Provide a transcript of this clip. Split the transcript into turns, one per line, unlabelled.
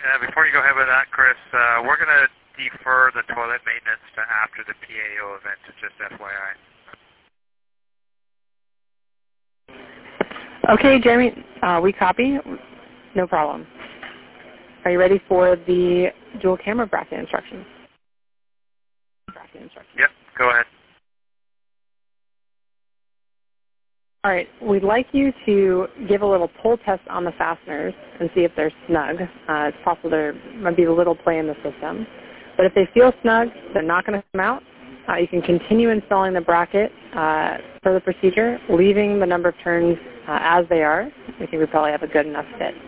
before you go ahead with that, Chris, we're going to defer the toilet maintenance to after the PAO event, just FYI.
Okay, Jeremy, we copy. No problem. Are you ready for the dual camera bracket instructions?
Yep, go ahead.
All right, we'd like you to give a little pull test on the fasteners and see if they're snug. It's possible there might be a little play in the system. But if they feel snug, they're not going to come out. You can continue installing the bracket per the procedure, leaving the number of turns as they are. I think we probably have a good enough fit.